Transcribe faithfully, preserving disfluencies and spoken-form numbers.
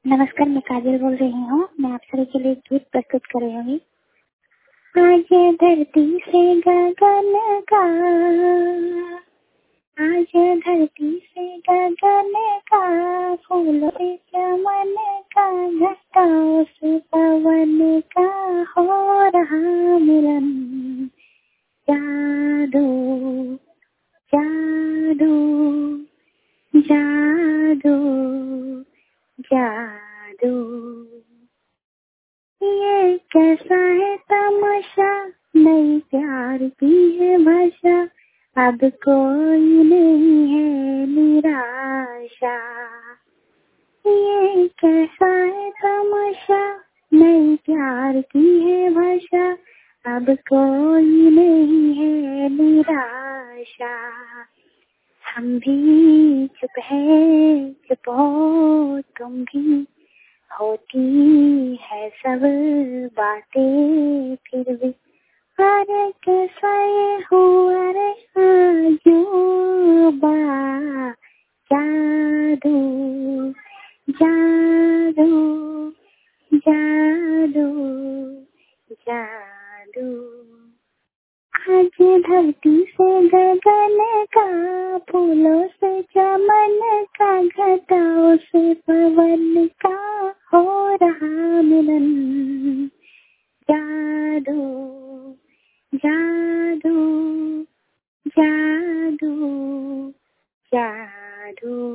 नमस्कार, मैं काजल बोल रही हूँ। मैं आप सभी के लिए एक गीत प्रस्तुत कर रही हूँ। आज धरती से गगन का, आज धरती से गगन का, फूलों से चमन का, घटाओं से पवन का हो रहा मिलन। जादू जादू जादू जादू, ये कैसा है तमाशा, नई प्यार की है भाषा, अब कोई नहीं है निराशा। ये कैसा है तमाशा, नई प्यार की है भाषा, अब कोई नहीं है निराशा। हम भी चुप है, चुप हो तुम भी, होती है सब बातें फिर भी। अरे कैसा ये हुआ रे अजूबा, जादू जादू जादू जादू। आज धरती से गगन का, फूलों से चमन का, घटाओं से पवन का हो रहा मिलन। जादू जादू जादू जादू।